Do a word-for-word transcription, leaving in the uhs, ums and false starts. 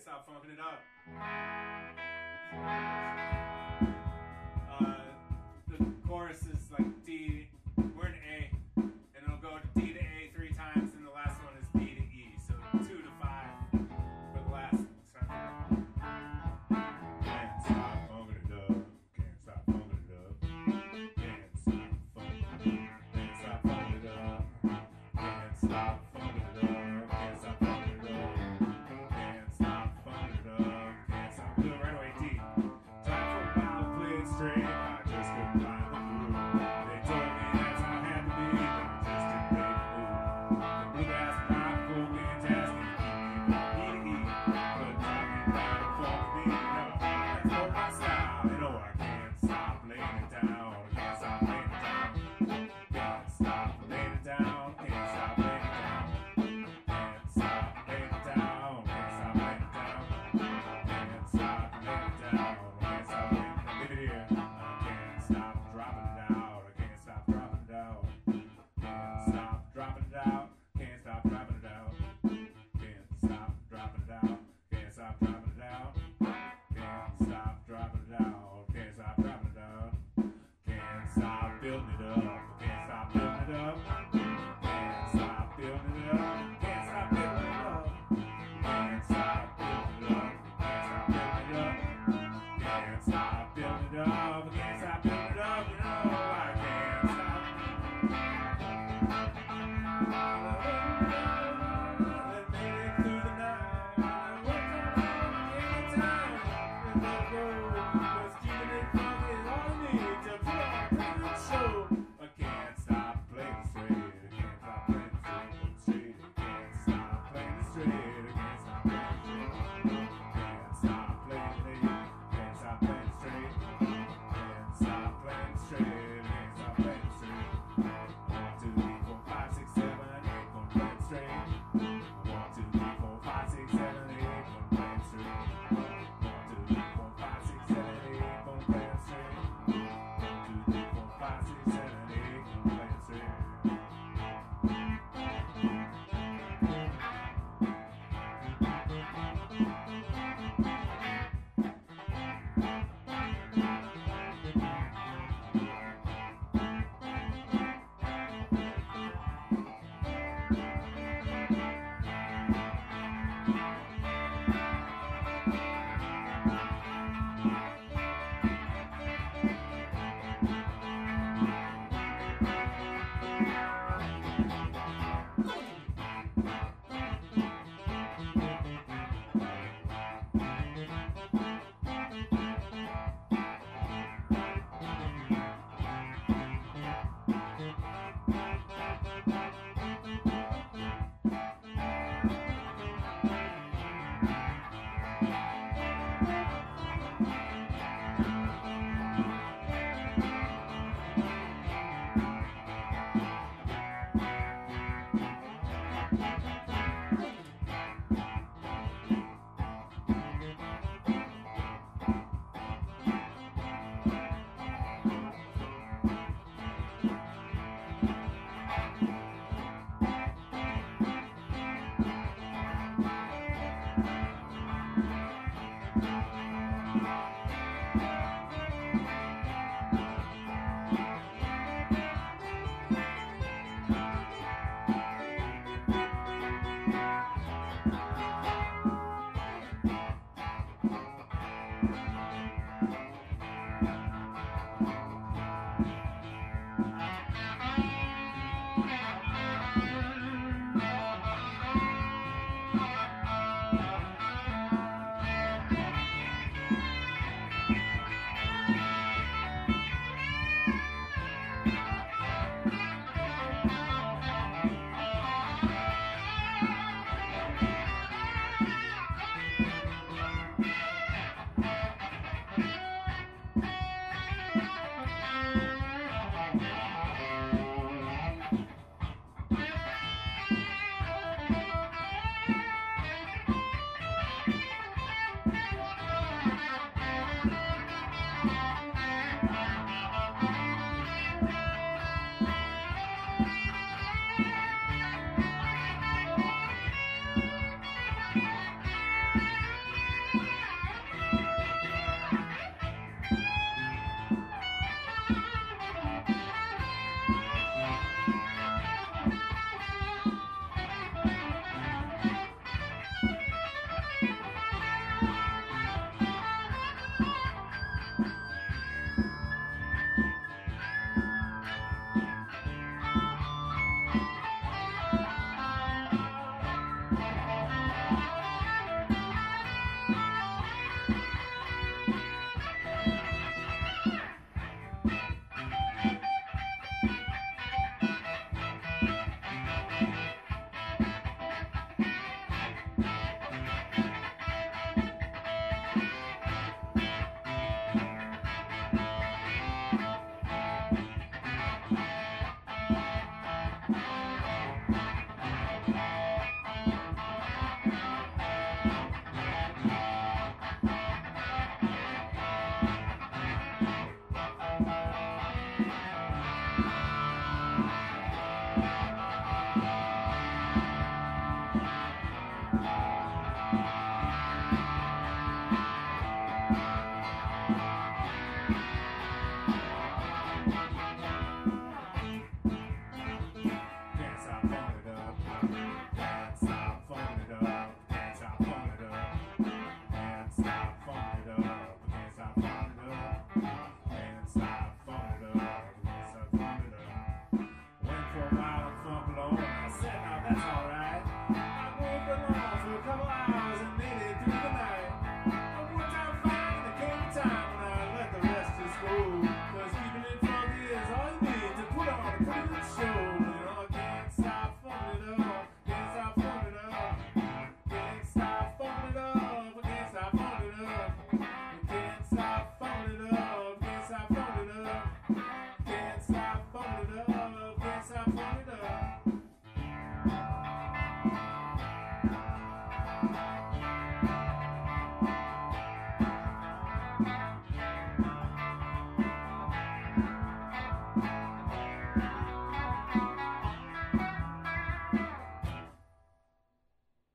stop funking it up. Uh, the chorus is like D, we're in A, and it'll go to D to A three times, and the last one is B to E, so two to five for the last. Can't stop funking it up, can't stop funking it up, can't stop funking it up, can't stop funking it up, can't stop funking it up, can't stop funking it up, can't stop funking it up, can't stop. Do it right away, D. Time for a while to play it straight, I just couldn't find the groove. They told me that's how it had to be, but I just didn't make a move. The bluegrass rock, folk, and jazz, keep me from E to E, but talking about a folk beat, no, that's for my style. You know I can't stop laying it down, I can't stop laying it down, can't stop laying it down, can't stop laying it down, can't stop laying it down, can't stop laying it down, can't stop laying it down, can't stop laying it down. Leave it here. I can't stop dropping it out, I can't stop dropping it out, can't stop dropping it out, can't stop dropping it out, can't stop dropping it out, can't stop dropping it out, can't stop dropping it out, can't stop dropping it out, can't stop building it up, can't stop building it up, can't stop building it up, can't stop building it up, can't stop building it up, can't stop building it up, can't stop building it up, can't stop building it up, you know I can't stop. Let me get through the night, what every time, and let go, cause keeping it funky is all I need to put on a good show. I can't stop playing straight, I can't stop playing straight, I can't stop playing straight, I can't stop playing straight, can't stop playing straight, can't stop playing straight, can't stop playing straight, can't stop playing straight. One, two, three, four, five, six, seven, eight, gonna play it straight. One, two, three, four, five, six, seven, eight, gonna play it straight. One, two, three, four, five, six, seven, eight, gonna play it straight. One, two, three, four, five, six, seven, eight, gonna play it straight.